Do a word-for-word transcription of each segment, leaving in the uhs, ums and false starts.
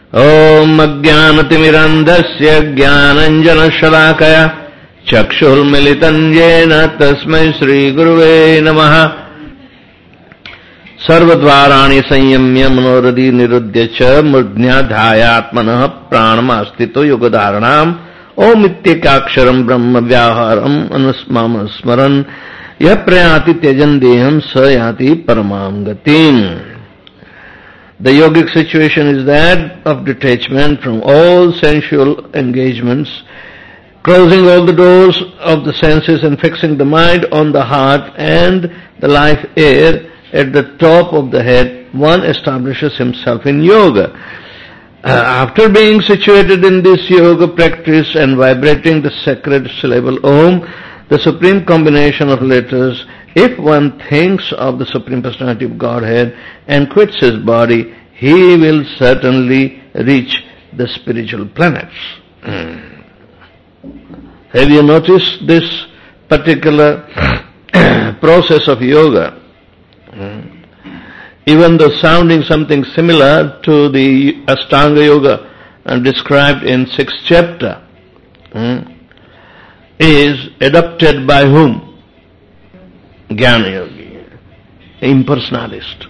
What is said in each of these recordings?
Om Ajnanatimmirandasya Jnananjanashalakaya Chakshulmilitan Yena Tasmai Shri Guruve Namaha Sarvadvarani Sanyamya Manoradhi Nirudhyacha Mudnyadhayatmanah Pranamastito Yogadharanam Om Ityakaksharam Brahma Vyaharam Anusmama Smaran Yaprayati Tyajan Deham Sayati Paramam Gatim. The yogic situation is that of detachment from all sensual engagements, closing all the doors of the senses and fixing the mind on the heart and the life air at the top of the head. One establishes himself in yoga. Uh, after being situated in this yoga practice and vibrating the sacred syllable Om, the supreme combination of letters, if one thinks of the Supreme Personality of Godhead and quits his body, he will certainly reach the spiritual planets. Mm. Have you noticed this particular process of yoga? Mm. Even though sounding something similar to the Ashtanga Yoga uh, described in sixth chapter, mm, is adopted by whom? Jnana Yogi, impersonalist.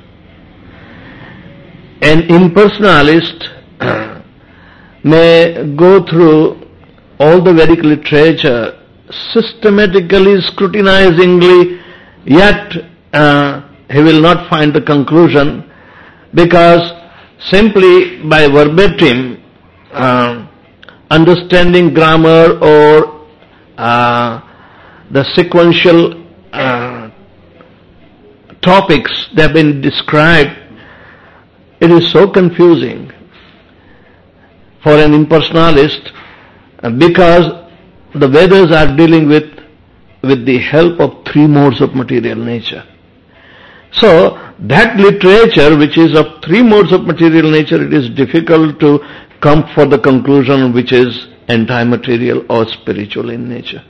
An impersonalist may go through all the Vedic literature systematically, scrutinizingly, yet uh, he will not find the conclusion, because simply by verbatim uh, understanding grammar or uh, the sequential uh, topics that have been described, it is so confusing for an impersonalist, because the Vedas are dealing with, with the help of three modes of material nature. So, that literature which is of three modes of material nature, it is difficult to come for the conclusion which is anti-material or spiritual in nature.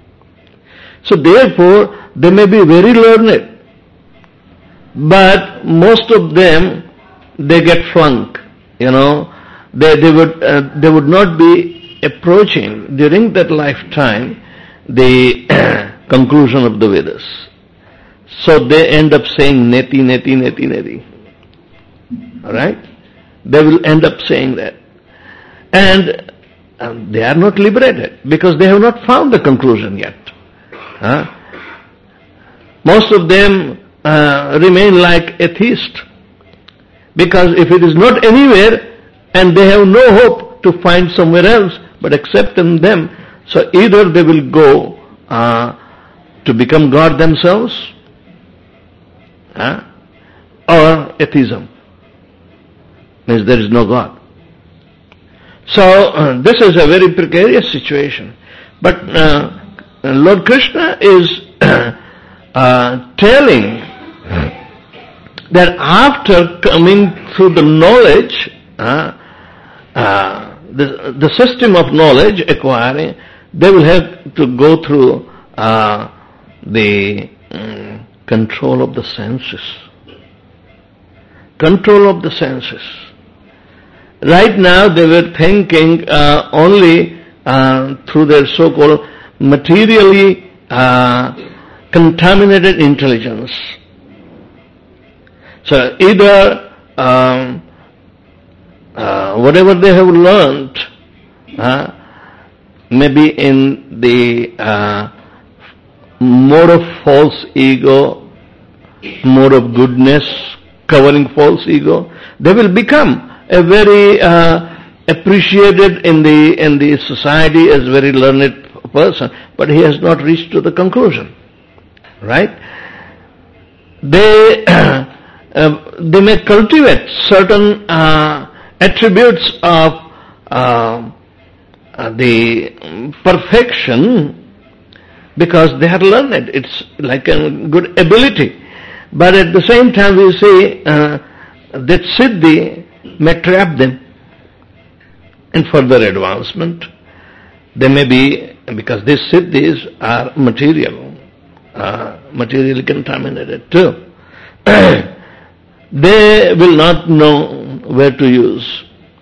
So therefore, they may be very learned, but most of them, they get flunked, you know. They, they would, uh, they would not be approaching during that lifetime the conclusion of the Vedas. So they end up saying neti, neti, neti, neti. Alright? They will end up saying that. And um, they are not liberated because they have not found the conclusion yet. Huh? Most of them uh, remain like atheists, because if it is not anywhere and they have no hope to find somewhere else but except in them, so either they will go uh, to become God themselves, uh, or atheism, means there is no God. So uh, this is a very precarious situation. But uh, Lord Krishna is uh, telling that after coming through the knowledge, uh, uh, the, the system of knowledge acquiring, they will have to go through uh, the um, control of the senses. Control of the senses. Right now they were thinking uh, only uh, through their so-called materially uh, contaminated intelligence. So either um, uh, whatever they have learned, uh, maybe in the uh, mode of false ego, mode of goodness, covering false ego, they will become a very uh, appreciated in the in the society as very learned person, but he has not reached to the conclusion, right? They uh, they may cultivate certain uh, attributes of uh, uh, the perfection because they have learned it. It's like a good ability, but at the same time we say uh, that siddhi may trap them in further advancement. They may be, because these siddhis are material, uh, materially contaminated too. They will not know where to use.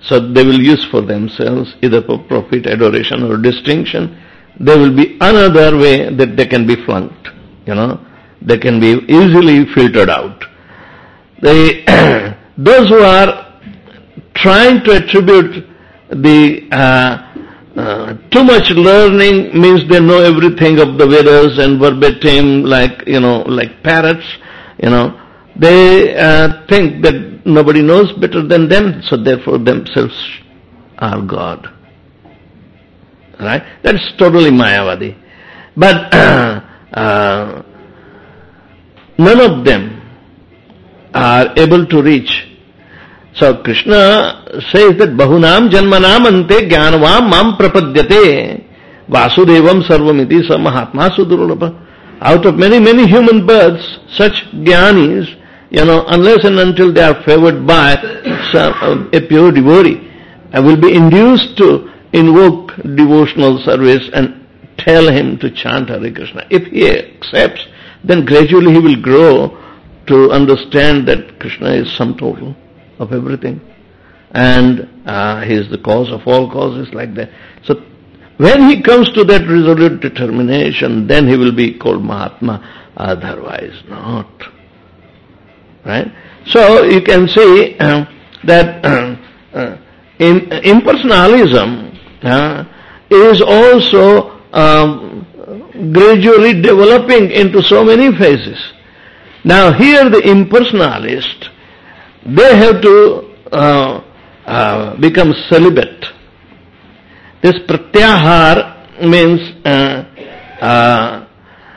So they will use for themselves either for profit, adoration or distinction. There will be another way that they can be flunked, you know. They can be easily filtered out. They, those who are trying to attribute the uh, uh, too much learning means they know everything of the Vedas and verbatim, like, you know, like parrots, you know. They uh, think that nobody knows better than them, so therefore themselves are God. Right? That's totally Mayavadi. But uh, uh, none of them are able to reach. So Krishna says that Bahunam Janmanam Ante Jnanavam Mam Prapadyate Vasudevam Sarvamiti Sa Mahatma Sudurlabha. Out of many, many human births, such Jnanis, you know, unless and until they are favored by some, a pure devotee, will be induced to invoke devotional service and tell him to chant Hare Krishna. If he accepts, then gradually he will grow to understand that Krishna is sum total of everything. And uh, he is the cause of all causes, like that. So when he comes to that resolute determination, then he will be called Mahatma, otherwise not. Right? So you can see uh, that uh, uh, in, impersonalism uh, is also um, gradually developing into so many phases. Now here the impersonalist, they have to uh, uh, become celibate. This pratyahar means uh, uh,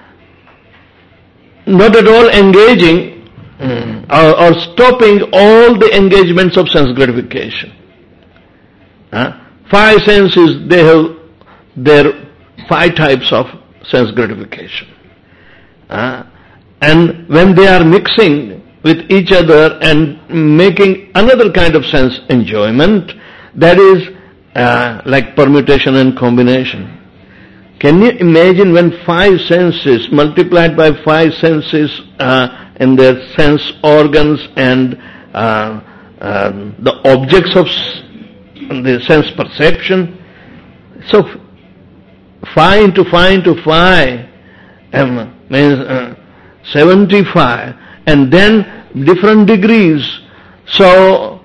not at all engaging mm, or, or stopping all the engagements of sense gratification. Uh, five senses, they have their five types of sense gratification. Uh, and when they are mixing with each other and making another kind of sense enjoyment, that is uh, like permutation and combination. Can you imagine when five senses multiplied by five senses uh, in their sense organs and uh, uh, the objects of the sense perception? So five into five into five um, means uh, seventy-five, and then different degrees. So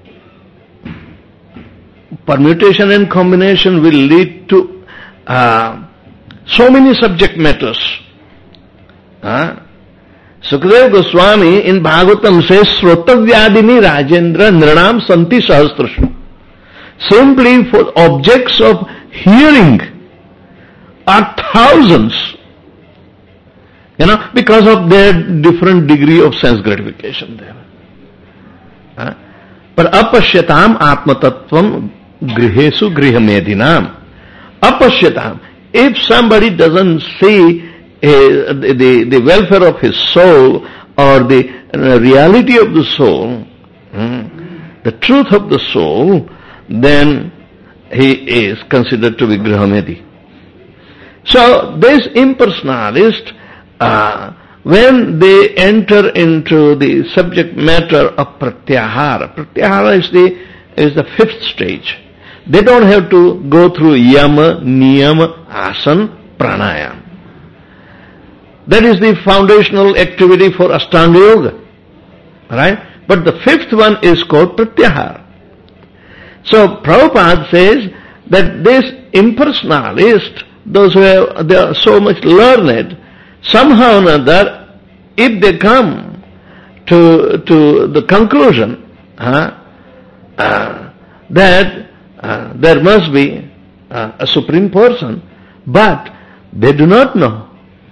permutation and combination will lead to uh, so many subject matters. Uh, Sukadeva Goswami in Bhagavatam says, Srotavyadini Rajendra Nranam Santi Sahasrashu. Simply for objects of hearing are thousands, you know, because of their different degree of sense gratification there. Uh, but apashyatam atmatattvam grihesu grihamedinam. Apashyatam. If somebody doesn't see uh, the, the, the welfare of his soul or the uh, reality of the soul, um, the truth of the soul, then he is considered to be grihamedi. So this impersonalist, uh, when they enter into the subject matter of pratyahara, pratyahara is the, is the fifth stage. They don't have to go through yama, niyama, asana, pranayama. That is the foundational activity for Ashtanga Yoga. Right? But the fifth one is called pratyahara. So Prabhupada says that this impersonalist, those who have, they are so much learned, somehow or another, if they come to, to the conclusion uh, uh, that uh, there must be uh, a supreme person, but they do not know.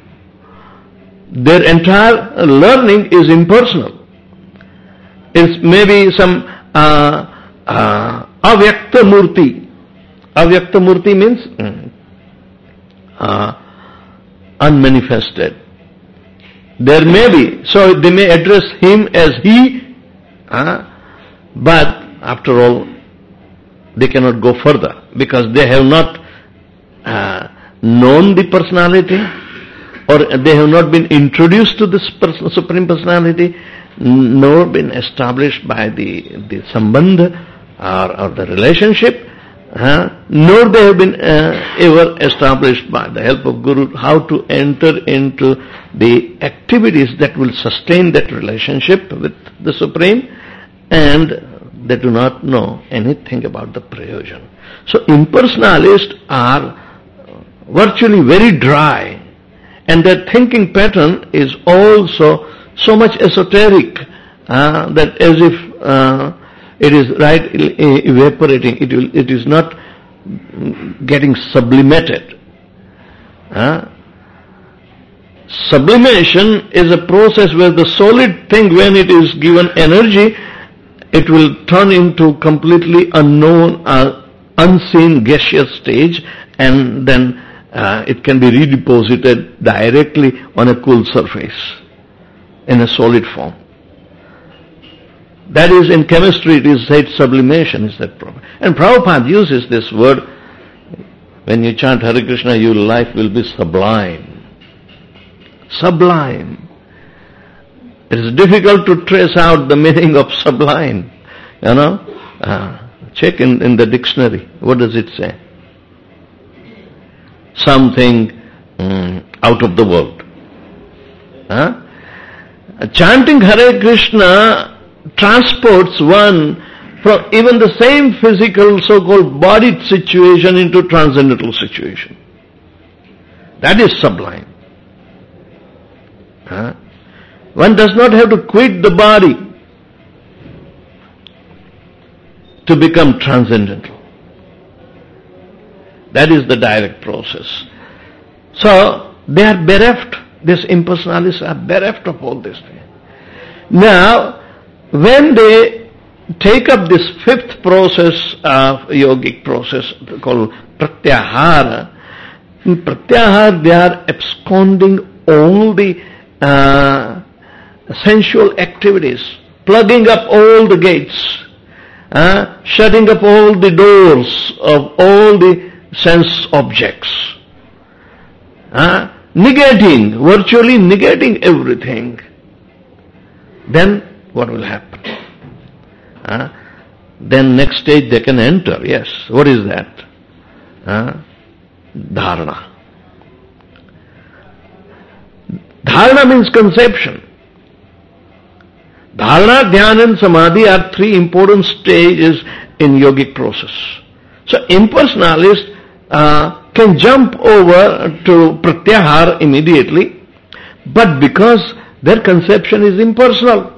Their entire learning is impersonal. It's maybe some uh, uh, avyakta murti. Avyakta murti means uh, unmanifested. There may be, so they may address him as he, uh, but after all, they cannot go further because they have not uh, known the personality, or they have not been introduced to this person, Supreme Personality, nor been established by the, the sambandha or, or the relationship, uh, nor they have been uh, ever established by the help of Guru how to enter into the activities that will sustain that relationship with the Supreme, and they do not know anything about the prayojan. So impersonalists are virtually very dry, and their thinking pattern is also so much esoteric uh, that as if uh, it is right evaporating, it will, it is not getting sublimated. Uh, sublimation is a process where the solid thing, when it is given energy, it will turn into completely unknown, uh, unseen gaseous stage, and then uh, it can be redeposited directly on a cool surface in a solid form. That is, in chemistry it is said sublimation is that problem. And Prabhupada uses this word, when you chant Hare Krishna, your life will be sublime. Sublime. It is difficult to trace out the meaning of sublime. You know, uh, check in, in the dictionary. What does it say? Something um, out of the world. Huh? Chanting Hare Krishna transports one from even the same physical so-called bodied situation into transcendental situation. That is sublime. Huh? One does not have to quit the body to become transcendental. That is the direct process. So, they are bereft, these impersonalists are bereft of all these things. Now, when they take up this fifth process of yogic process called pratyahara, in pratyahara they are absconding all the uh, sensual activities, plugging up all the gates, uh, shutting up all the doors of all the sense objects, uh, negating, virtually negating everything. Then what will happen? Uh, then next stage they can enter, yes. What is that? Uh, dharana. Dharana means conception. Dharana, dhyana and samadhi are three important stages in yogic process. So impersonalists uh, can jump over to pratyahara immediately, but because their conception is impersonal,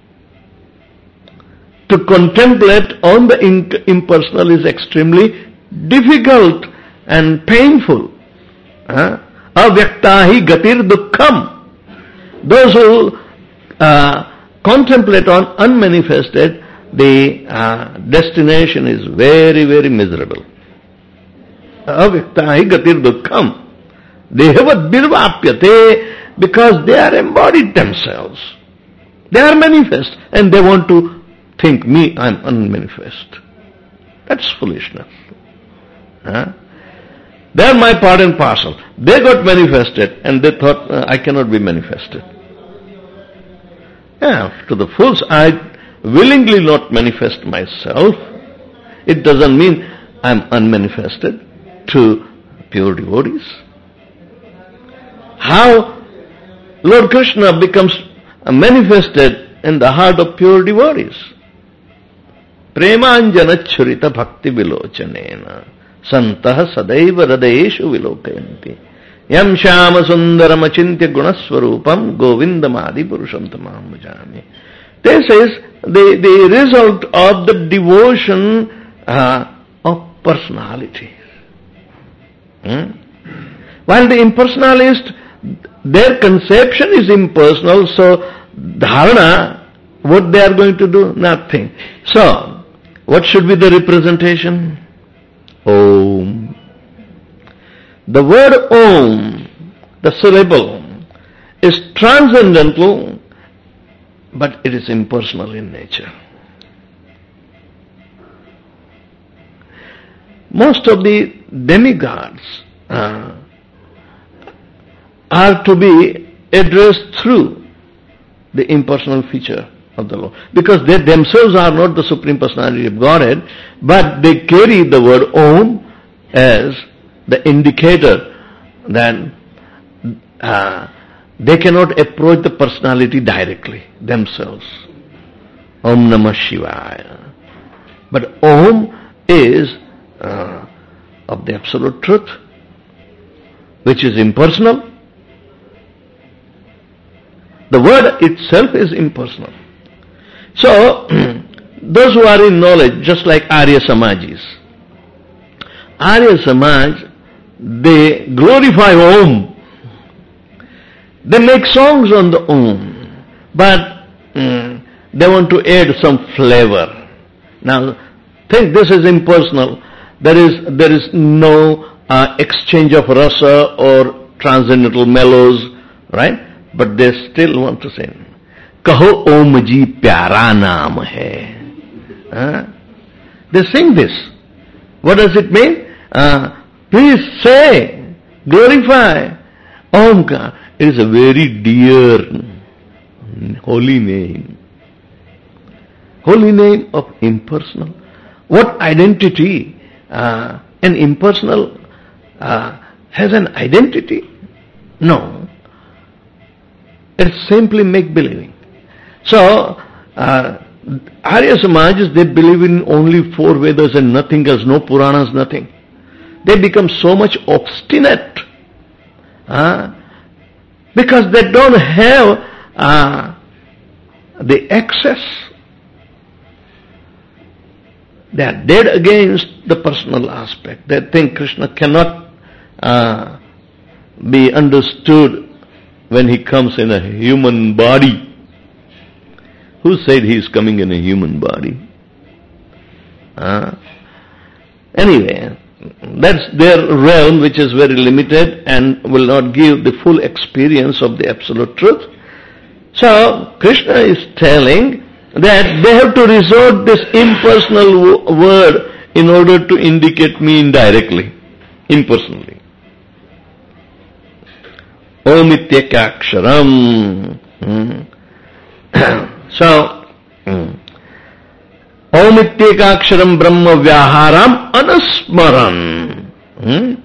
to contemplate on the impersonal is extremely difficult and painful. Avyaktahi gatir dukkham. Those who uh, contemplate on unmanifested, the uh, destination is very, very miserable. Avyaktahi gatir dukkham. Dehavat birvapyate, because they are embodied themselves. They are manifest and they want to think, me, I am unmanifest. That's foolishness. Huh? They are my part and parcel. They got manifested and they thought, uh, I cannot be manifested. Yeah, to the fools, I willingly not manifest myself. It doesn't mean I am unmanifested to pure devotees. How Lord Krishna becomes manifested in the heart of pure devotees? Premanjana churita bhakti vilochanena santah sadaiva radeshu vilokayanti yam shama sundaram achintya gunaswarupam govindamadi purusham tamam bhajami. This is the, the result of the devotion uh, of personality. Hmm? While the impersonalist, their conception is impersonal, so dharana, what they are going to do? Nothing. So, what should be the representation? Om. The word Om, the syllable, is transcendental, but it is impersonal in nature. Most of the demigods uh, are to be addressed through the impersonal feature of the Lord. Because they themselves are not the Supreme Personality of Godhead, but they carry the word Om as the indicator that uh, they cannot approach the personality directly themselves. Om Namah Shivaya. But Om is uh, of the absolute truth, which is impersonal. The word itself is impersonal. So, those who are in knowledge, just like Arya Samajis, Arya Samaj, they glorify Om. They make songs on the Om, but mm, they want to add some flavor. Now, think this is impersonal. There is there is no uh, exchange of rasa or transcendental mellows, right? But they still want to sing. Kaho Om ji pyara naam hai. Huh? They sing this. What does it mean? Uh, please say, glorify Om ka. It is a very dear, holy name. Holy name of impersonal. What identity? Uh, an impersonal uh, has an identity? No. It's simply make-believing. So, uh, Arya Samajis, they believe in only four Vedas and nothing else, no Puranas, nothing. They become so much obstinate uh, because they don't have uh, the access. They are dead against the personal aspect. They think Krishna cannot uh, be understood when he comes in a human body. Who said he is coming in a human body? Uh, anyway, that's their realm, which is very limited and will not give the full experience of the absolute truth. So, Krishna is telling that they have to resort this impersonal word in order to indicate me indirectly, impersonally. Om ityakaksharam. Hmm. So, hmm. Om ityakaksharam brahma vyaharam anusmaran. Hmm.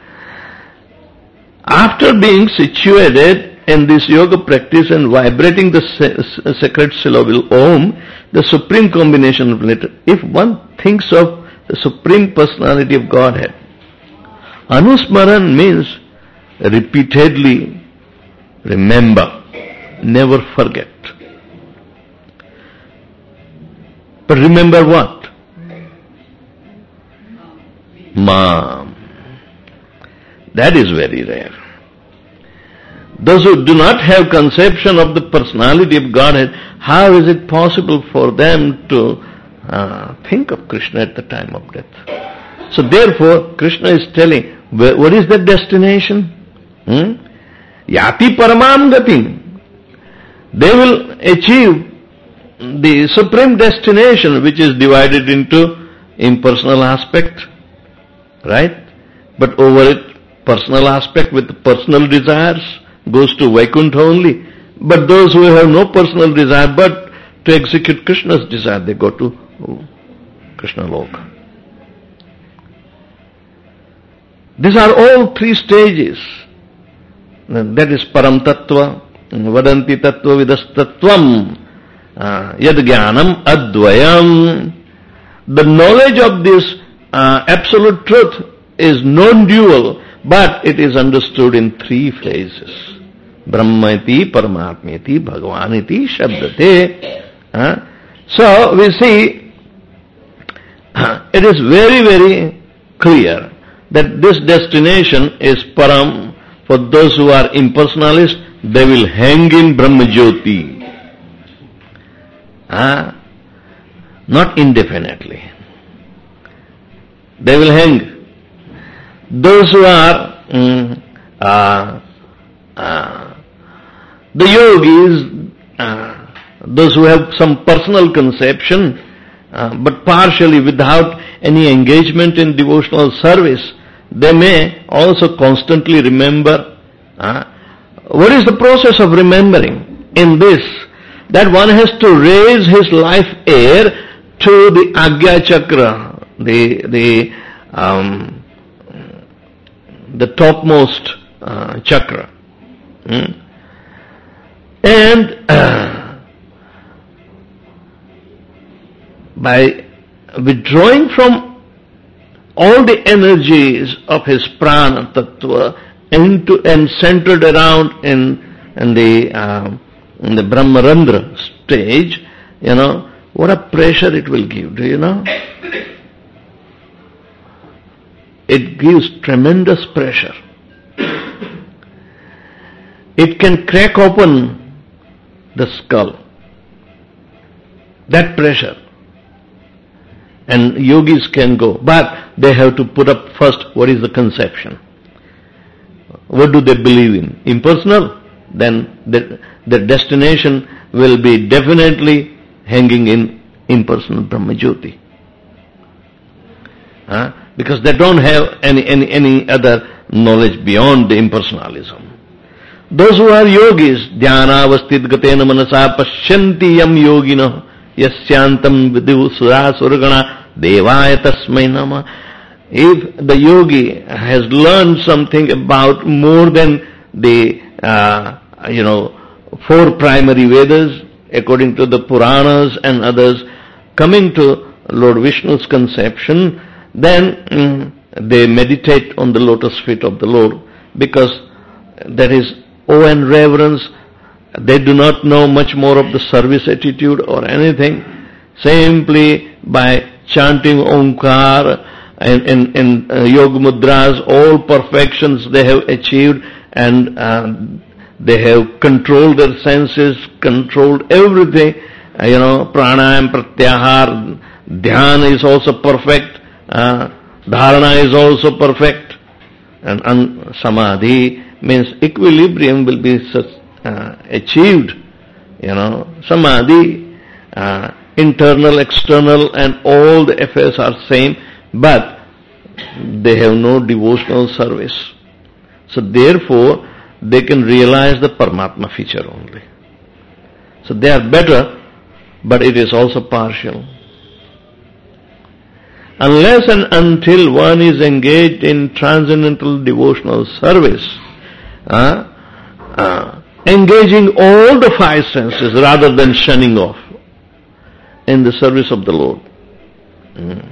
After being situated in this yoga practice and vibrating the sacred syllable Om, the supreme combination of letters, if one thinks of the Supreme Personality of Godhead, Anusmaran means repeatedly remember, never forget. But remember what? Mam. That is very rare. Those who do not have conception of the personality of Godhead, how is it possible for them to uh, think of Krishna at the time of death? So therefore, Krishna is telling, what is the destination? Hmm? Yati paramam gatim. They will achieve the supreme destination, which is divided into impersonal aspect, right? But over it, personal aspect with personal desires goes to Vaikuntha only. But those who have no personal desire but to execute Krishna's desire, they go to Krishna Loka. These are all three stages. That is Param Tattva, Vadanti Tattva Vidastatvam, Yad Jnanam Advayam. The knowledge of this uh, absolute truth is non-dual, but it is understood in three phases. Brahmaiti, Paramatmeti, Bhagavaniti, Shabdate. Uh, so we see, uh, it is very, very clear that this destination is Param. For those who are impersonalists, they will hang in Brahmajyoti. Uh, not indefinitely. They will hang. Those who are um, uh, uh, the yogis, uh, those who have some personal conception, uh, but partially without any engagement in devotional service, they may also constantly remember. Uh, what is the process of remembering? In this, that one has to raise his life air to the Agya Chakra, the, the, um, the topmost uh, chakra. Hmm? And uh, by withdrawing from all the energies of his prana tattva into and centered around in, in the um, in the Brahmarandra stage, you know, what a pressure it will give, do you know? It gives tremendous pressure. It can crack open the skull. That pressure. And yogis can go, but they have to put up first what is the conception. What do they believe in? Impersonal? Then the, the destination will be definitely hanging in impersonal Brahmajyoti. Huh? Because they don't have any, any, any other knowledge beyond the impersonalism. Those who are yogis, dhyana avastid gatena manasa pashyanti yam yogina yasyantam vidu sura surgana devaya tasmai nama. If the yogi has learned something about more than the, uh, you know, four primary Vedas, according to the Puranas and others, coming to Lord Vishnu's conception, then mm, they meditate on the lotus feet of the Lord, because there is awe and reverence. They do not know much more of the service attitude or anything. Simply by chanting Omkar and in, in uh, Yoga Mudras, all perfections they have achieved, and uh, they have controlled their senses, controlled everything. Uh, you know, pranayam, pratyahar, dhyana is also perfect, uh, dharana is also perfect, and, and samadhi means equilibrium will be such, uh, achieved. You know, samadhi, uh, internal, external, and all the affairs are same, but they have no devotional service. So therefore, they can realize the Paramatma feature only. So they are better, but it is also partial. Unless and until one is engaged in transcendental devotional service, uh, uh, engaging all the five senses rather than shunning off in the service of the Lord. Mm.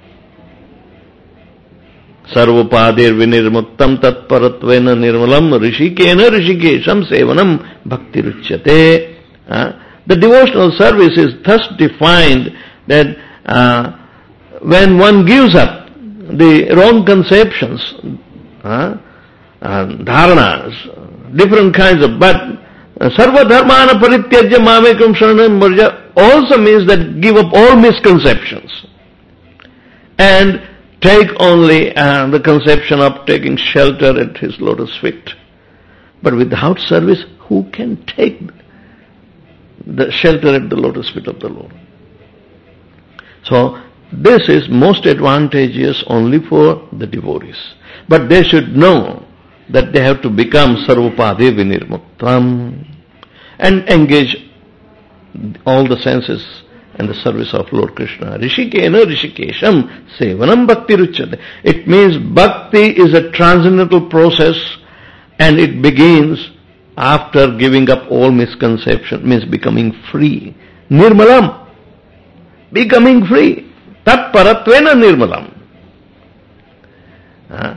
Sarvapadir vinirmuttam tatparatvena nirmalam rishikena rishikesham sevanam bhakti ruchyate. Uh, the devotional service is thus defined that uh, when one gives up the wrong conceptions, uh, uh, dharanas, different kinds of, but uh, sarva dharmana parityajya mamekam sharanam varja also means that give up all misconceptions and take only uh, the conception of taking shelter at his lotus feet. But without service, who can take the shelter at the lotus feet of the Lord? So, this is most advantageous only for the devotees. But they should know that they have to become sarvapade vinirmuktam and engage all the senses and the service of Lord Krishna. Rishikena rishikesham sevanam bhakti ruchyate. It means bhakti is a transcendental process, and it begins after giving up all misconception, means becoming free. Nirmalam, becoming free. Tat paratvena nirmalam. Uh,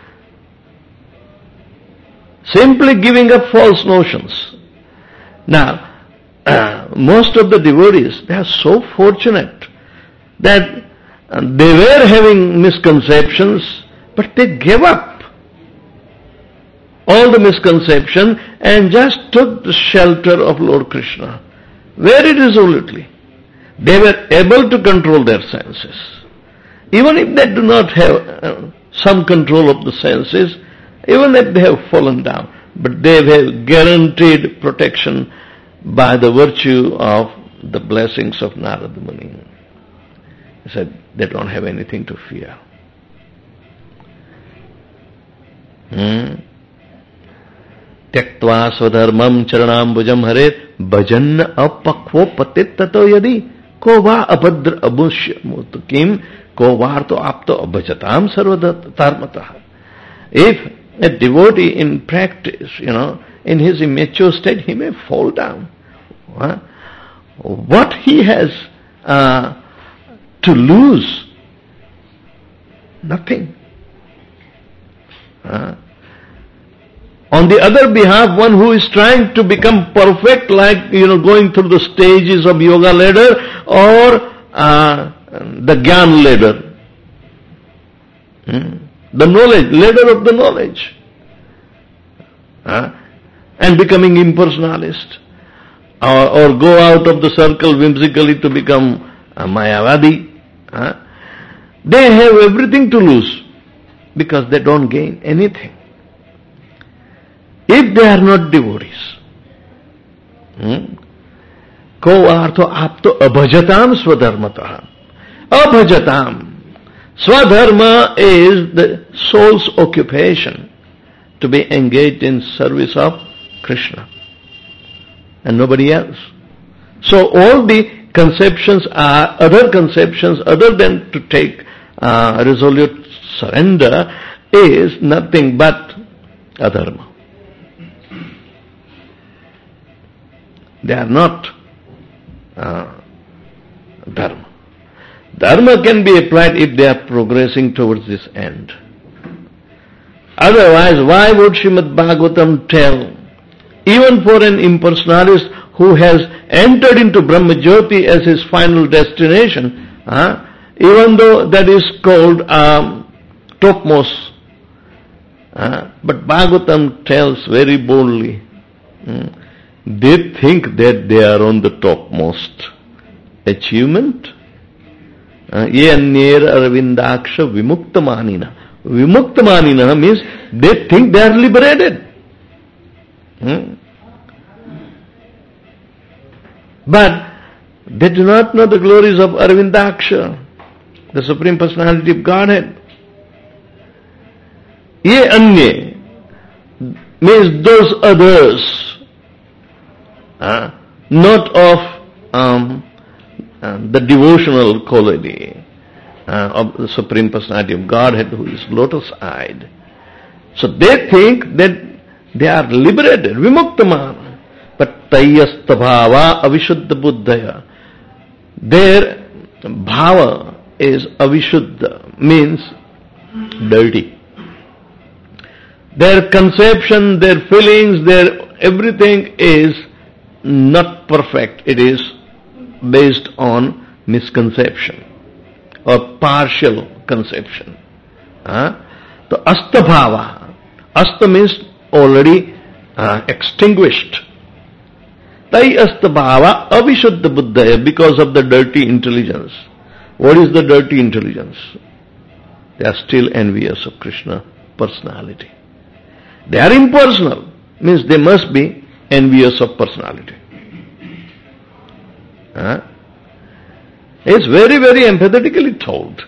simply giving up false notions. Now, uh, most of the devotees, they are so fortunate that uh, they were having misconceptions, but they gave up all the misconception and just took the shelter of Lord Krishna very resolutely. They were able to control their senses. Even if they do not have uh, some control of the senses, even if they have fallen down, but they have guaranteed protection by the virtue of the blessings of Narada Muni. He said they don't have anything to fear. Hmm? Tyaktva swadharmam charanambujam haret भजन अपक्वो पतित ततो यदि को वा अभद्र अमुष्य मुत किम को वार तो आप तो अभजताम सर्वधर्मतः. If a devotee in practice, you know, in his immature state, he may fall down. Huh? What he has uh, to lose? Nothing. Huh? On the other behalf, one who is trying to become perfect, like, you know, going through the stages of yoga ladder or uh, the Gyan ladder. Hmm? The knowledge, ladder of the knowledge. Huh? And becoming impersonalist. Or, or go out of the circle whimsically to become a Mayavadi. Huh? They have everything to lose because they don't gain anything. If they are not devotees. Ko artho apto abhajatam swadharmataha. Abhajatam. Swadharma is the soul's occupation to be engaged in service of Krishna and nobody else. So all the conceptions are, other conceptions other than to take uh, resolute surrender is nothing but adharma. They are not uh, dharma. Dharma can be applied if they are progressing towards this end. Otherwise, why would Srimad Bhagavatam tell, even for an impersonalist who has entered into Brahmajyoti as his final destination, huh, even though that is called um, topmost, uh, but Bhagavatam tells very boldly, hmm, they think that they are on the topmost achievement. Ye anyer arvindaksha vimuktamanina. Vimuktamanina means they think they are liberated. Hmm? But they do not know the glories of Arvindaksha, the Supreme Personality of Godhead. Ye anye means those others, uh, not of um, uh, the devotional quality uh, of the Supreme Personality of Godhead who is lotus-eyed. So they think that they are liberated, vimuktamana. But tayyastabhava avishuddha buddhaya. Their bhava is avishuddha, means dirty. Their conception, their feelings, their everything is not perfect. It is based on misconception or partial conception. Huh? So astabhava. Asta means already uh, extinguished. Tai astabhava avishuddha buddhaya, because of the dirty intelligence. What is the dirty intelligence? They are still envious of Krishna personality. They are impersonal, means they must be envious of personality. Huh? It's very, very emphatically told.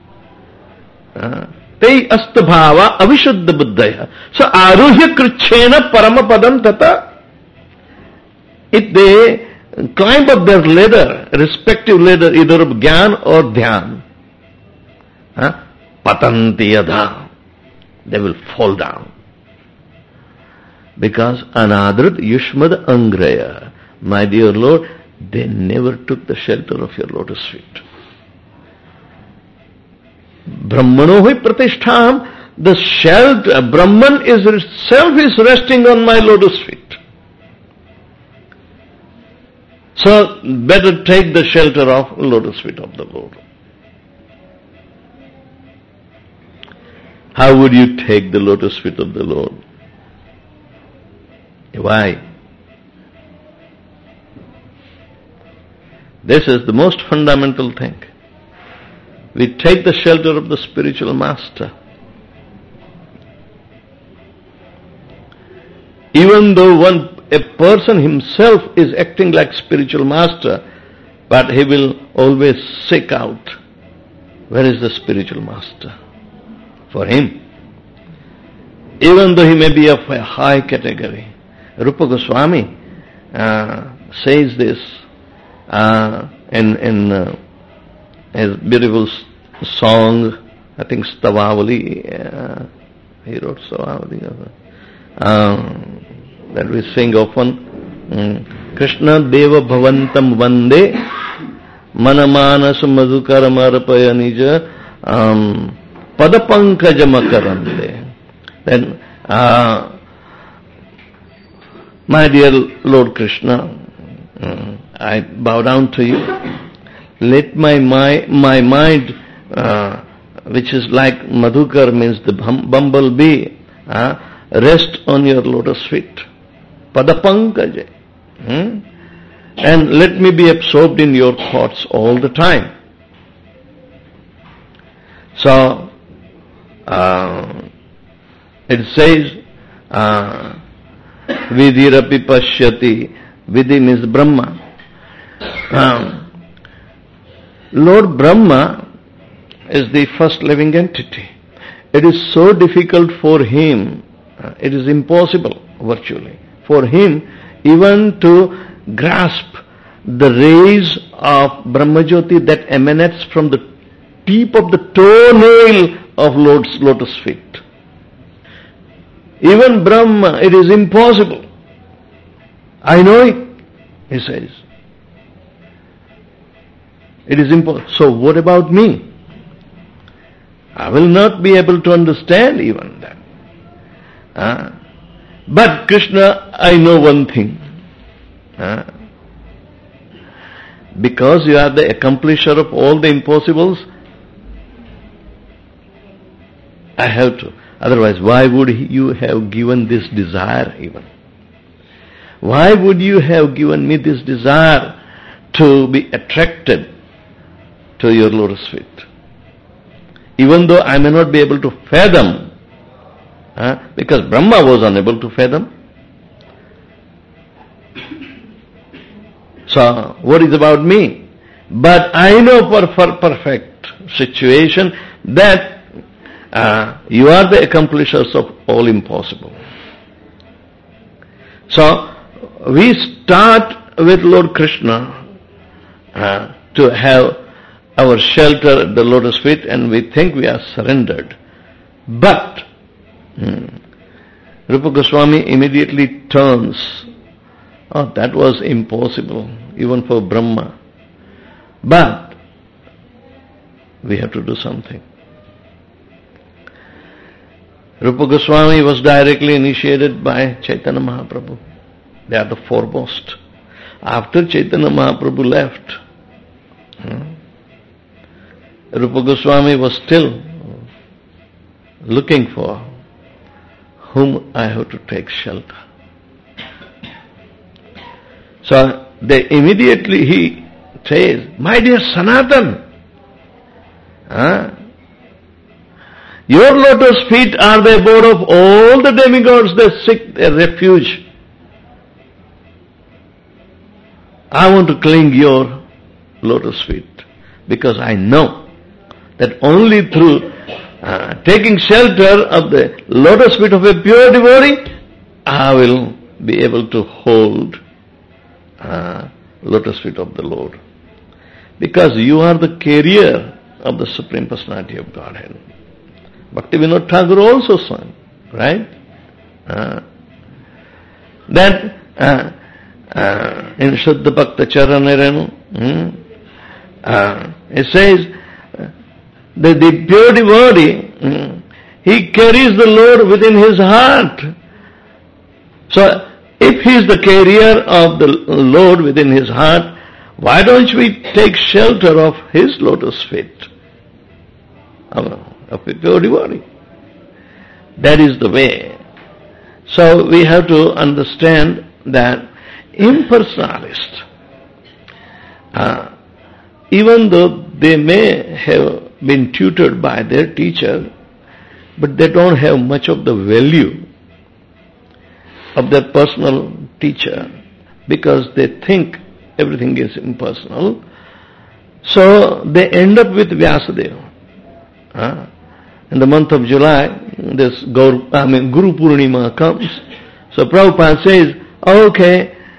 Te astabhava avishuddha buddhaya. So aruhya krichena paramapadam tata. If they climb up their ladder, respective ladder, either of Gyan or Dhyan, huh? Patanti yadha, they will fall down. Because anadrit yushmad angraya, my dear Lord, they never took the shelter of your lotus feet. Brahmano hui pratishtham, the shelter, Brahman is itself is resting on my lotus feet. So, better take the shelter of lotus feet of the Lord. How would you take the lotus feet of the Lord? Why? This is the most fundamental thing. We take the shelter of the spiritual master. Even though one a person himself is acting like spiritual master, but he will always seek out, where is the spiritual master for him? Even though he may be of a high category. Rupa Goswami uh, says this uh, in, in uh, his beautiful song, I think Stavavali, uh, he wrote Stavavali, um, that we sing often. Mm. Krishna Deva Bhavantam Vande Manamanas Madhukara Marapaya Nija um, Padapankajamakarande. Then, uh, my dear Lord Krishna, mm, I bow down to you. Let my my, my mind, uh, which is like Madhukar, means the bumblebee, uh, rest on your lotus feet. Padapankaja. Hmm? And let me be absorbed in your thoughts all the time. So, uh, it says, uh, Vidhirapi Pashyati, Vidhi means Brahma. Um, Lord Brahma is the first living entity. It is so difficult for him, uh, it is impossible virtually, for him even to grasp the rays of Brahmajyoti that emanates from the tip of the toenail of Lord's lotus feet. Even Brahma, it is impossible. I know it, he says. It is impossible. So what about me? I will not be able to understand even that. Uh, but Krishna, I know one thing. Uh, because you are the accomplisher of all the impossibles, I have to. Otherwise, why would you have given this desire even? Why would you have given me this desire to be attracted to your lotus feet? Even though I may not be able to fathom, uh, because Brahma was unable to fathom. So, what is about me? But I know for, for perfect situation that uh, you are the accomplishers of all impossible. So, we start with Lord Krishna uh, to have our shelter at the lotus feet, and we think we are surrendered. But hmm, Rupa Goswami immediately turns. Oh, that was impossible, even for Brahma. But we have to do something. Rupa Goswami was directly initiated by Chaitanya Mahaprabhu. They are the foremost. After Chaitanya Mahaprabhu left, hmm, Rupa Goswami was still looking for whom I have to take shelter. So they immediately he says, my dear Sanatan, huh? Your lotus feet are the abode of all the demigods, they seek their refuge. I want to cling your lotus feet because I know that only through uh, taking shelter of the lotus feet of a pure devotee, I will be able to hold uh, lotus feet of the Lord. Because you are the carrier of the Supreme Personality of Godhead. Bhaktivinoda Thakur also sang, right? Uh, that uh, uh, in Shuddha Bhakta Charanarenu, hmm, uh, it says, The, the pure devotee, he carries the Lord within his heart. So, if he is the carrier of the Lord within his heart, why don't we take shelter of his lotus feet? Of a pure devotee. That is the way. So, we have to understand that impersonalists, uh, even though they may have been tutored by their teacher, but they don't have much of the value of their personal teacher because they think everything is impersonal. So they end up with Vyasadeva. Huh? In the month of July, this Gaur, I mean Guru Purnima comes. So Prabhupada says, okay,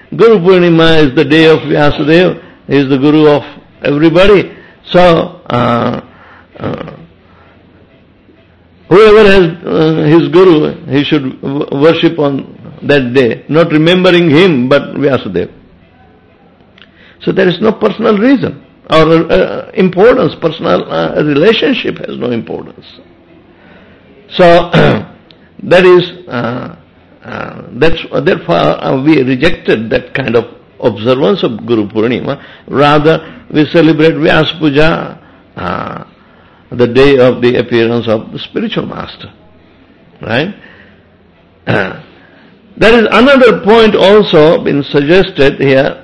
Guru Purnima is the day of Vyasadeva. He is the Guru of everybody. So, uh, uh, whoever has uh, his Guru, he should w- worship on that day, not remembering him, but Vyasadeva. So there is no personal reason or uh, importance. Personal uh, relationship has no importance. So that is uh, uh, that's therefore uh, we rejected that kind of observance of Guru Purnima. Rather, we celebrate Vyasa Puja, uh, the day of the appearance of the spiritual master. Right? Uh, there is another point also been suggested here,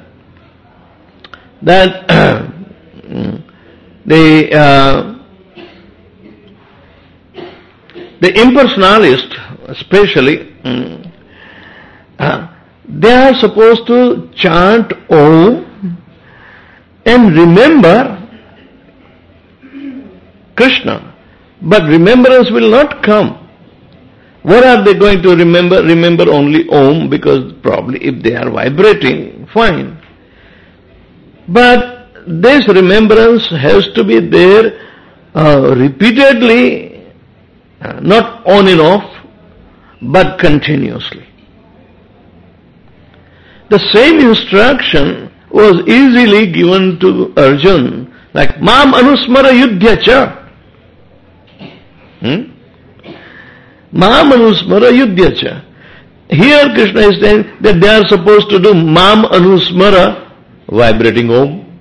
that the uh, the impersonalist, especially, uh, they are supposed to chant Om and remember Krishna, but remembrance will not come. What are they going to remember? Remember only Om, because probably if they are vibrating, fine. But this remembrance has to be there uh, repeatedly, uh, not on and off, but continuously. The same instruction was easily given to Arjun, like Mam Anusmara Yudhya Cha. Hmm? Mam Anusmara Yudhya Cha. Here Krishna is saying that they are supposed to do Mam Anusmara, vibrating Om.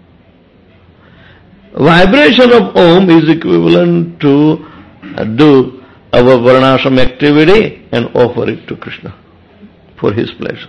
Vibration of Om is equivalent to uh, do our Varnashram activity and offer it to Krishna for his pleasure.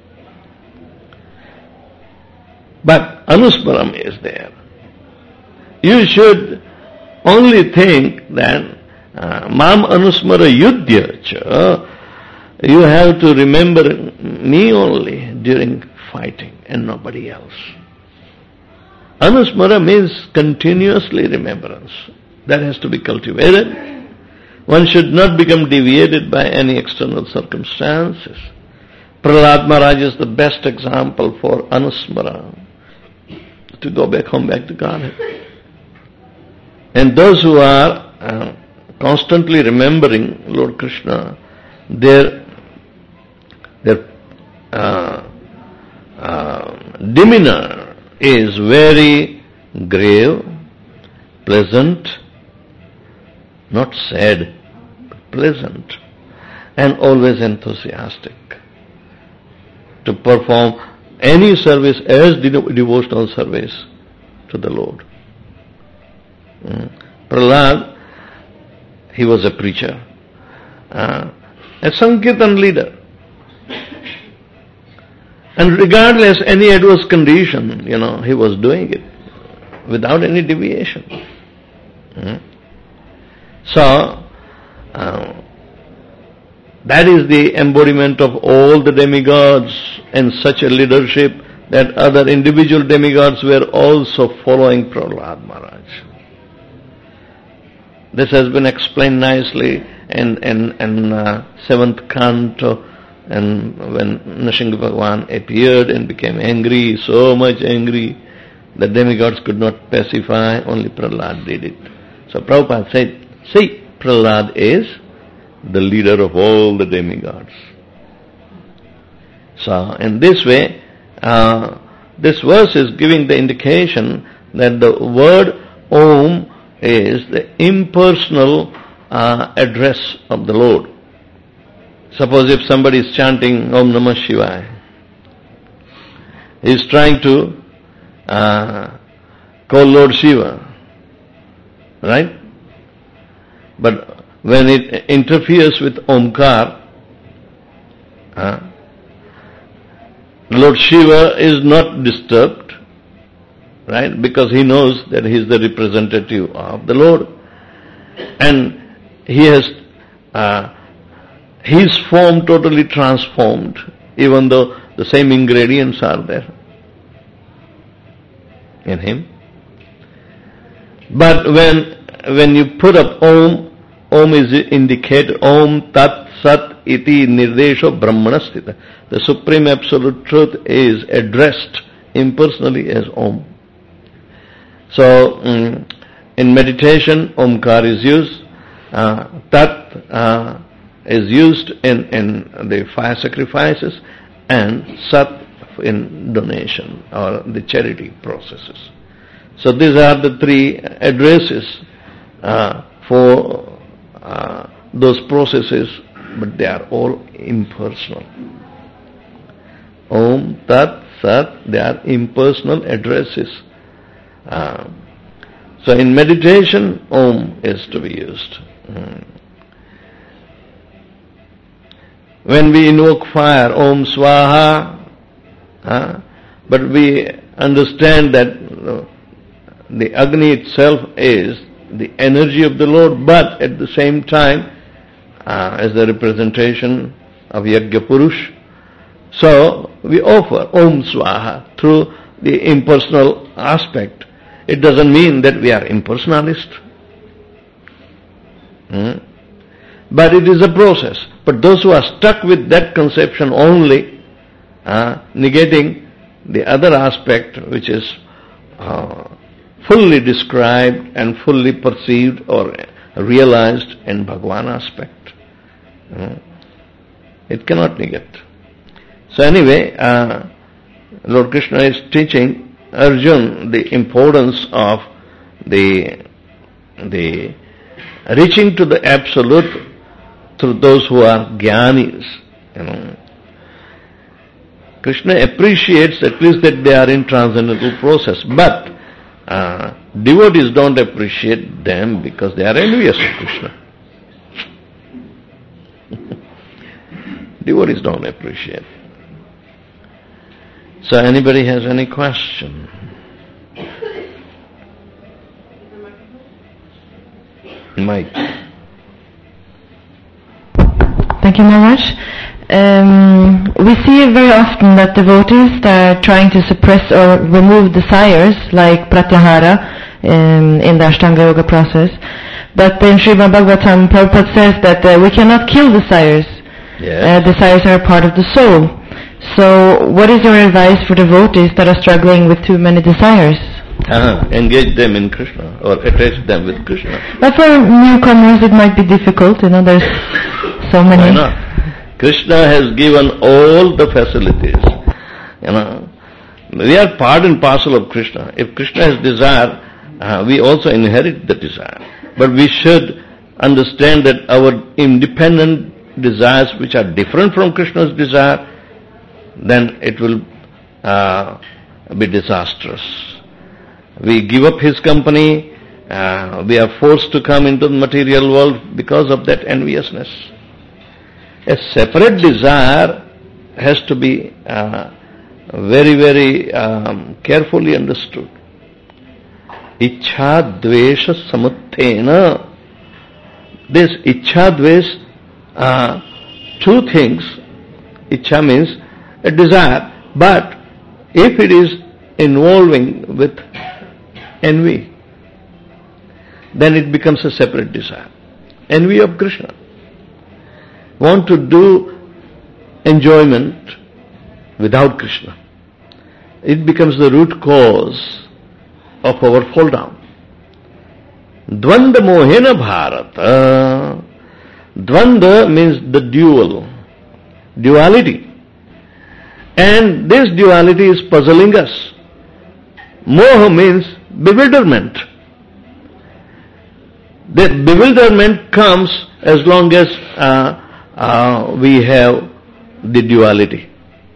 But Anusmaram is there. You should only think that uh, Mam Anusmara Yudhya Cha, you have to remember me only during fighting and nobody else. Anusmara means continuously remembrance. That has to be cultivated. One should not become deviated by any external circumstances. Prahlad Maharaj is the best example for Anusmara, to go back home, back to Godhead. And those who are uh, constantly remembering Lord Krishna, their, their uh, Uh, demeanor is very grave, pleasant, not sad, but pleasant, and always enthusiastic to perform any service as devotional service to the Lord. Mm. Prahlad, he was a preacher, uh, a Sankirtan leader. And regardless any adverse condition, you know, he was doing it without any deviation. Hmm? So, uh, that is the embodiment of all the demigods, and such a leadership that other individual demigods were also following Prahlad Maharaj. This has been explained nicely in, in, in uh, seventh canto. And when Nrsimha Bhagavan appeared and became angry, so much angry, the demigods could not pacify, only Prahlad did it. So Prabhupada said, see, Prahlad is the leader of all the demigods. So in this way, uh, this verse is giving the indication that the word Om is the impersonal uh, address of the Lord. Suppose if somebody is chanting Om Namah Shivaya, he is trying to uh, call Lord Shiva, right? But when it interferes with Omkar, uh, Lord Shiva is not disturbed, right? Because he knows that he is the representative of the Lord. And he has uh, his form totally transformed, even though the same ingredients are there in him. But when when you put up Om, Om is indicated, Om Tat Sat iti nirdesho brahmanasthita. The Supreme Absolute Truth is addressed impersonally as Om. So, um, in meditation, Omkar is used, uh, Tat uh, is used in, in the fire sacrifices, and Sat in donation or the charity processes. So these are the three addresses uh, for uh, those processes, but they are all impersonal. Om, Tat, Sat, they are impersonal addresses. Uh, so in meditation, Om is to be used. Mm. When we invoke fire, Om Swaha, uh, but we understand that uh, the Agni itself is the energy of the Lord, but at the same time, uh, as the representation of Yajna Purush. So, we offer Om Swaha through the impersonal aspect. It doesn't mean that we are impersonalist. Hmm? But it is a process. But those who are stuck with that conception only, uh, negating the other aspect which is uh, fully described and fully perceived or realized in Bhagwan aspect, uh, it cannot negate. So anyway, uh, Lord Krishna is teaching Arjuna the importance of the the reaching to the Absolute through those who are Jnanis. You know. Krishna appreciates at least that they are in transcendental process, but uh, devotees don't appreciate them because they are envious of Krishna. Devotees don't appreciate. So anybody has any question? Mike. Thank you, Maharaj. Um, we see very often that devotees are trying to suppress or remove desires, like pratyahara um, in the Ashtanga Yoga process. But in Srimad Bhagavatam, Prabhupada says that uh, we cannot kill desires. Yes. Uh, desires are a part of the soul. So, what is your advice for devotees that are struggling with too many desires? Uh-huh. Engage them in Krishna or attach them with Krishna. But for newcomers it might be difficult, you know, there's so many. Why not? Krishna has given all the facilities. You know, we are part and parcel of Krishna. If Krishna has desire, uh, we also inherit the desire. But we should understand that our independent desires which are different from Krishna's desire, then it will uh, be disastrous. We give up his company, uh, we are forced to come into the material world because of that enviousness. A separate desire has to be uh, very, very um, carefully understood. Ichha dvesha samuttena. This ichha dvesh, uh, two things. Ichha means a desire, but if it is involving with envy, then it becomes a separate desire. Envy of Krishna. Want to do enjoyment without Krishna. It becomes the root cause of our fall down. Dvanda mohena bharata. Dvanda means the dual, duality. And this duality is puzzling us. Moha means bewilderment. The bewilderment comes as long as uh, uh, we have the duality.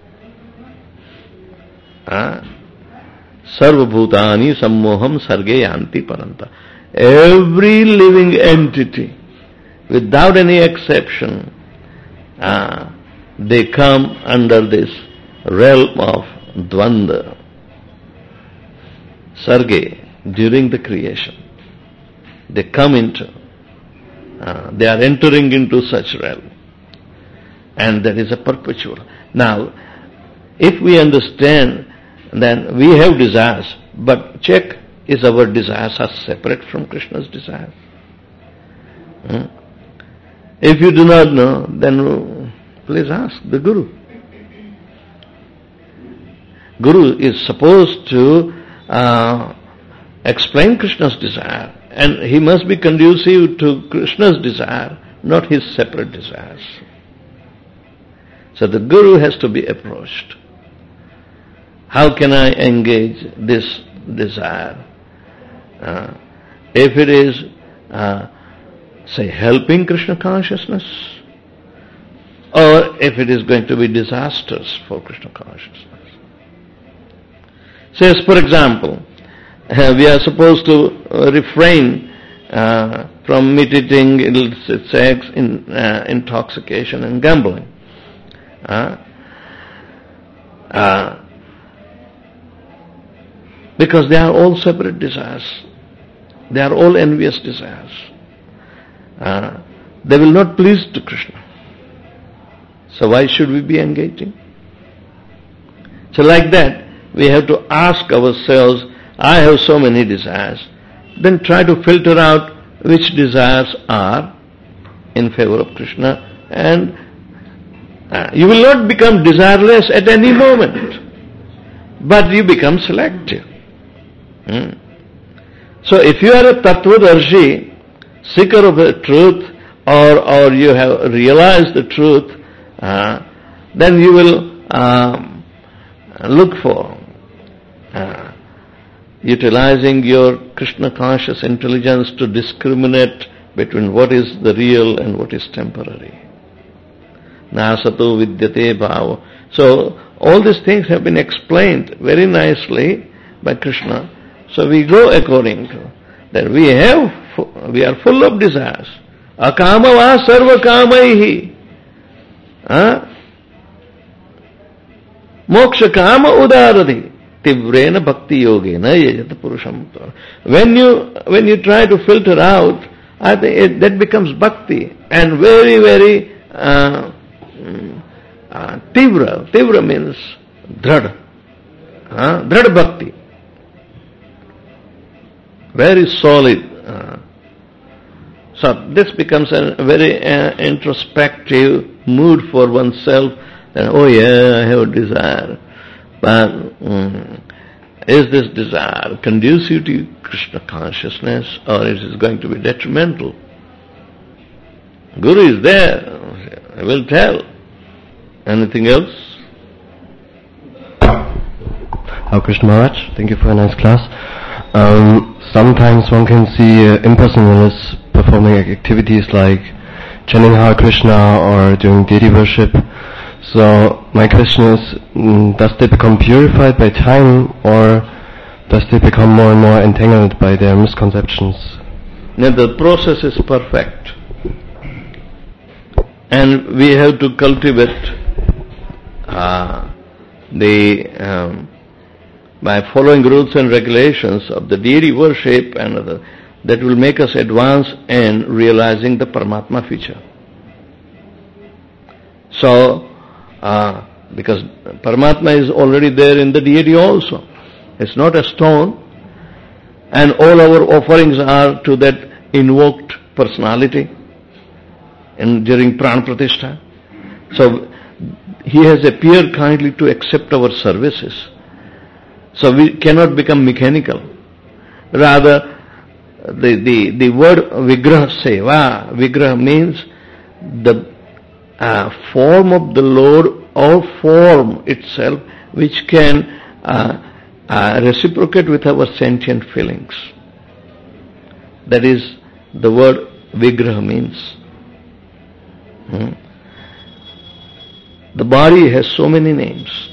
Uh, Sarva bhutani sammoham sarge yanti paranta. Every living entity, without any exception, uh, they come under this realm of dvanda. Sarge, during the creation. They come into, uh, they are entering into such realm. And that is a perpetual. Now, if we understand, then we have desires, but check, is our desires are separate from Krishna's desires? Hmm? If you do not know, then Please ask the Guru. Guru is supposed to uh, explain Krishna's desire, and he must be conducive to Krishna's desire, not his separate desires. So the Guru has to be approached. How can I engage this desire? Uh, if it is, uh, say, helping Krishna consciousness, or if it is going to be disastrous for Krishna consciousness. Says, for example, uh, we are supposed to uh, refrain uh, from meat eating, illicit sex, in, uh, intoxication and gambling. Uh, uh, because they are all separate desires. They are all envious desires. Uh, they will not please to Krishna. So why should we be engaging? So like that, we have to ask ourselves, I have so many desires. Then try to filter out which desires are in favor of Krishna, and uh, you will not become desireless at any moment, but you become selective. Hmm. So if you are a Tattvadarshi, seeker of the truth, or, or you have realized the truth, uh, then you will um, look for uh, utilizing your Krishna conscious intelligence to discriminate between what is the real and what is temporary. Nasato vidyate bhava. So all these things have been explained very nicely by Krishna. So we go according to that. We have, we are full of desires. Akama va sarva kamaihi. Moksha kama udaradhi. Tivrena bhakti yogena yajata purusham. When you, when you try to filter out, I think it, that becomes bhakti. And very, very uh, uh, tivra. Tivra means dhrad. Uh, dhrad bhakti. Very solid. Uh, so this becomes a very uh, introspective mood for oneself. That, oh yeah, I have a desire. But um, is this desire conducive to Krishna consciousness, or is it going to be detrimental? Guru is there. I will tell. Anything else? Hare Krishna Maharaj, thank you for a nice class. Um, sometimes one can see uh, impersonalists performing activities like chanting Hare Krishna or doing deity worship. So my question is, mm, does they become purified by time, or does they become more and more entangled by their misconceptions? Now the process is perfect, and we have to cultivate uh, the um, by following rules and regulations of the deity worship and other, that will make us advance in realizing the Paramatma feature. So, uh, because Paramatma is already there in the deity also. It's not a stone, and all our offerings are to that invoked personality in, during Pran Pratishtha. So, he has appeared kindly to accept our services. So we cannot become mechanical. Rather, the, the, the word vigraha seva, vigraha means the uh, form of the Lord or form itself which can uh, uh, reciprocate with our sentient feelings. That is the word vigraha means. Hmm? The body has so many names.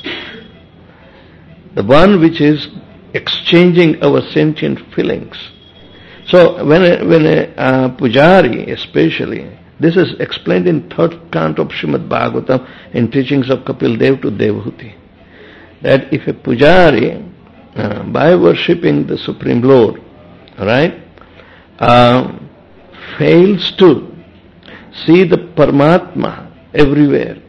The one which is exchanging our sentient feelings. So when a, when a uh, pujari especially, this is explained in third canto of Srimad Bhagavatam in teachings of Kapil Dev to Devahuti, that if a pujari, uh, by worshipping the Supreme Lord, right, uh, fails to see the Paramatma everywhere,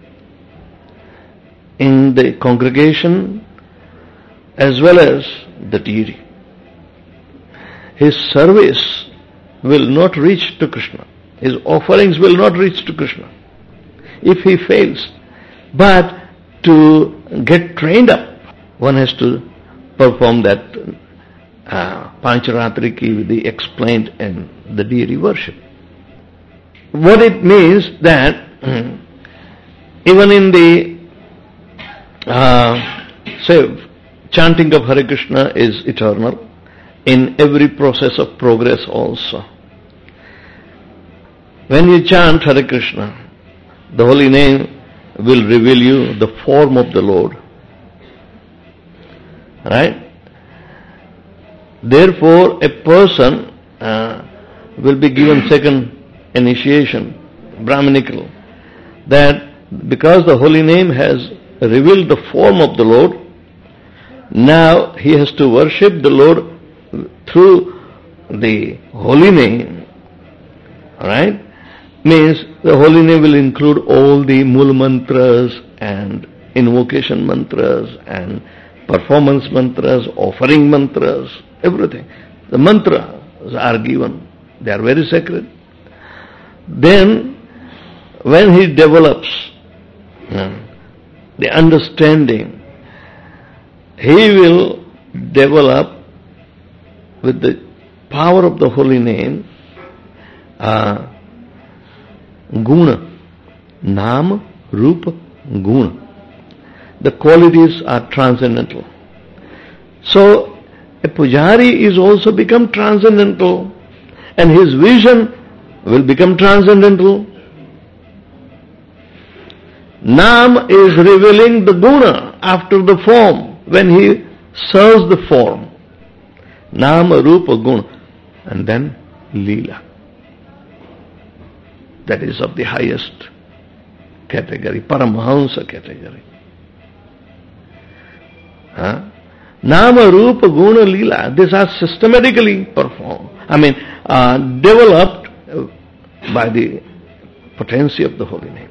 in the congregation as well as the deity, his service will not reach to Krishna. His offerings will not reach to Krishna. if he fails. But to get trained up, one has to perform that uh, Pancharatriki with the explained in the deity worship. What it means that even in the uh, say chanting of Hare Krishna is eternal in every process of progress also. When you chant Hare Krishna, the holy name will reveal you the form of the Lord. Right? Therefore, a person uh, will be given second initiation, Brahminical, that because the holy name has revealed the form of the Lord, now he has to worship the Lord through the holy name. Alright? Means the holy name will include all the mul mantras and invocation mantras and performance mantras, offering mantras, everything. The mantras are given. They are very sacred. Then, when he develops uh, the understanding, he will develop with the power of the holy name uh, guna, nama, rupa, guna. The qualities are transcendental. So, a pujari is also become transcendental, and his vision will become transcendental. Nam is revealing the guna after the form, when he serves the form. Nama, rupa, guna. And then lila. That is of the highest category, Paramahansa category. Huh? Nama, Rupa, Guna, Lila, these are systematically performed. I mean, uh, developed by the potency of the holy name.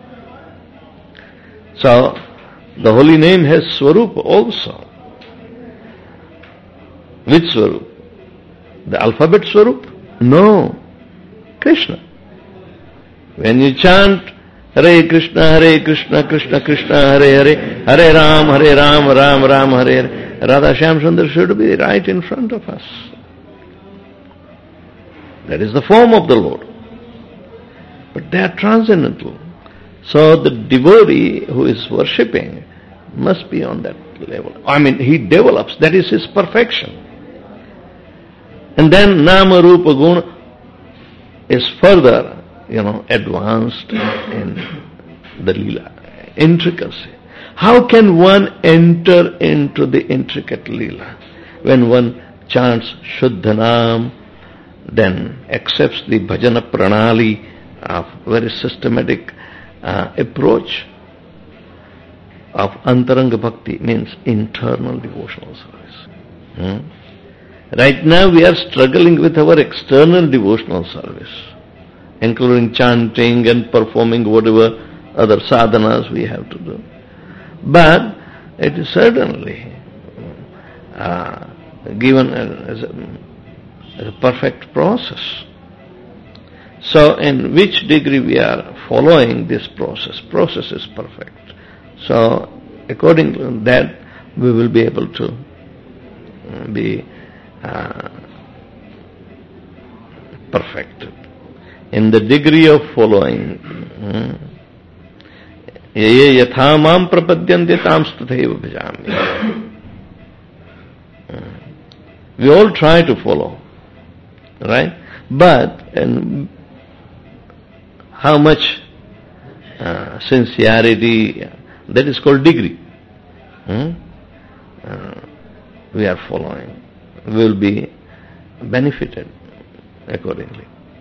So, the holy name has Swarupa also. Which Swarup? The alphabet Swarup? No. Krishna. When you chant Hare Krishna, Hare Krishna, Krishna Krishna, Hare Hare, Hare Ram, Hare Ram, Ram Ram, Hare Hare, Radha Shyam Sundar should be right in front of us. That is the form of the Lord. But they are transcendental. So the devotee who is worshipping must be on that level. I mean, he develops, that is his perfection. And then Nama Rupa Guna is further, you know, advanced in the Leela, intricacy. How can one enter into the intricate Leela? When one chants Shuddhanam, then accepts the bhajana pranali of very systematic uh, approach of antaranga bhakti, means internal devotional service. Hmm? Right now we are struggling with our external devotional service, including chanting and performing whatever other sadhanas we have to do. But it is certainly uh, given as a, as a perfect process. So in which degree we are following this process? Process is perfect. So according to that we will be able to be uh, perfected. In the degree of following, ye yatha mam prapadyante tam stathaiva bhajami. We all try to follow, right? But and how much uh, sincerity, that is called degree. Hmm? Uh, we are following. We will be benefited accordingly.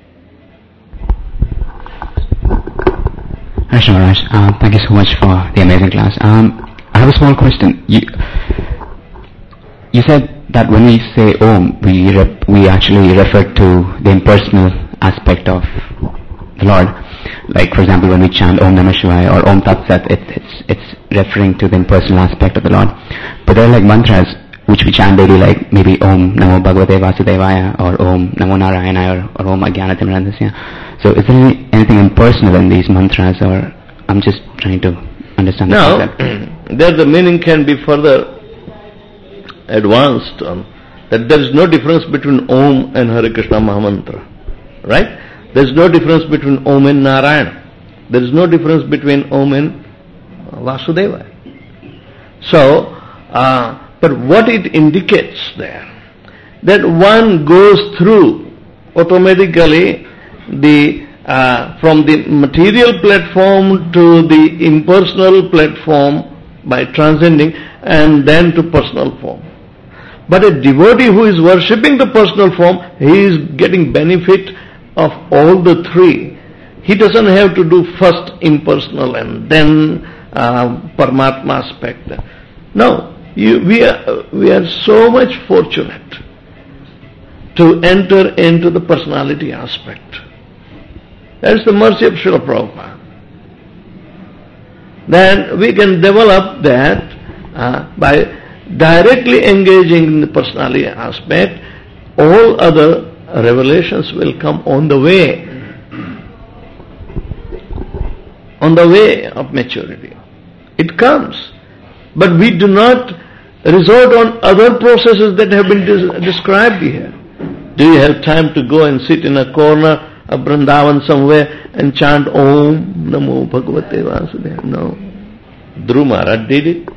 Krishna Maharaj, uh, thank you so much for the amazing class. Um, I have a small question. You, you said that when we say Om, we rep, we actually refer to the impersonal aspect of the Lord. Like, for example, when we chant Om Namah Shivaya or Om Tat Sat, it, it's it's referring to the impersonal aspect of the Lord. But there are like mantras which we chant daily, like maybe Om Namo Bhagavate Vasudevaya or Om Namo Narayana or, or Om Ajnanatimmirandasya. So is there any, anything impersonal in these mantras, or I'm just trying to understand Now, that. there the meaning can be further advanced, um, that there is no difference between Om and Hare Krishna Mahamantra. Right? There is no difference between Om and Narayana. There is no difference between Om and Vasudeva. So, uh, but what it indicates there, that one goes through automatically the uh, from the material platform to the impersonal platform by transcending, and then to personal form. But a devotee who is worshipping the personal form, he is getting benefit of all the three. He doesn't have to do first impersonal and then uh, Paramatma aspect. No, you, we are we are so much fortunate to enter into the personality aspect. That is the mercy of Srila Prabhupada. Then we can develop that uh, by directly engaging in the personality aspect. All other revelations will come on the way, on the way of maturity. It comes. But we do not resort on other processes that have been des- described here. Do you have time to go and sit in a corner of Vrindavan somewhere and chant Om Namo Bhagavate Vasudevaya? No. Dhruva Maharaj did it.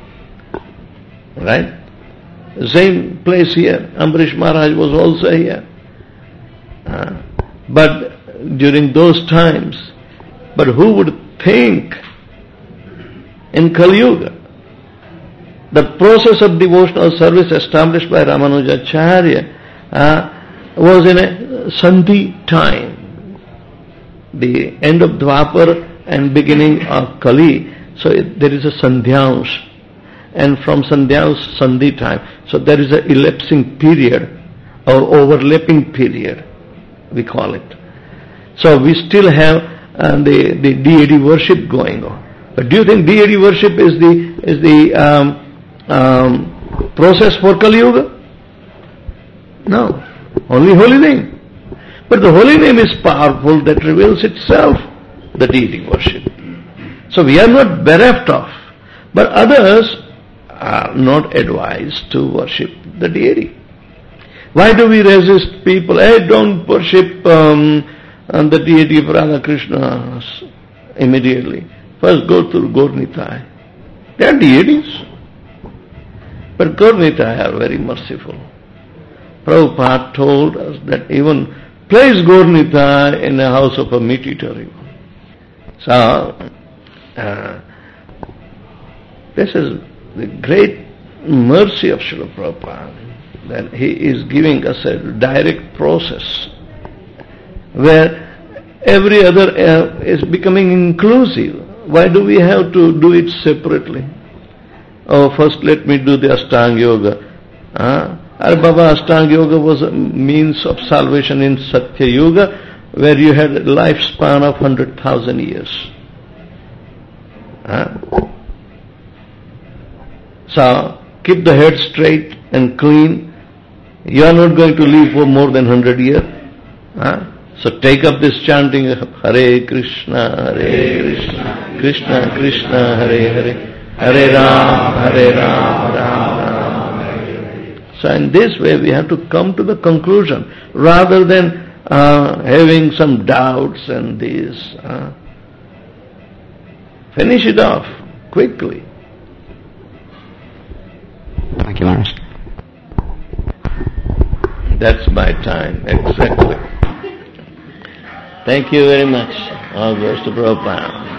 Right? Same place here. Ambarish Maharaj was also here. Uh, but during those times, but who would think in Kali Yuga, the process of devotional service established by Ramanujacharya uh, was in a Sandhi time, the end of Dwapar and beginning of Kali. So it, there is a Sandhyansh, and from Sandhyansh, Sandhi time. So there is a elapsing period or overlapping period, we call it. So we still have uh, the, the deity worship going on. But do you think deity worship is the is the um, um, process for Kali Yuga? No. Only holy name. But the holy name is powerful, that reveals itself, the deity worship. So we are not bereft of. But others are not advised to worship the deity. Why do we resist people? Hey, don't worship um, the deity of Radha Krishna immediately. First go to Gaur Nitai. They are deities. But Gaur Nitai are very merciful. Prabhupada told us that even place Gaur Nitai in the house of a meat eater. So, uh, this is the great mercy of Srila Prabhupada, that he is giving us a direct process where every other uh, is becoming inclusive. Why do we have to do it separately? Oh, first let me do the Ashtanga Yoga. Huh? Ar Baba, Ashtanga Yoga was a means of salvation in Satya Yuga, where you had a lifespan of one hundred thousand years. Huh? So, keep the head straight and clean. You are not going to live for more than one hundred years. Huh? So take up this chanting of Hare Krishna, Hare Krishna, Krishna Krishna, Hare Hare, Hare Ram, Hare Ram, Ram Ram, Hare Hare. So in this way we have to come to the conclusion, rather than uh, having some doubts and this. Uh, finish it off quickly. Thank you, Maharaj. That's my time, exactly. Thank you very much. All goes to Prabhupada.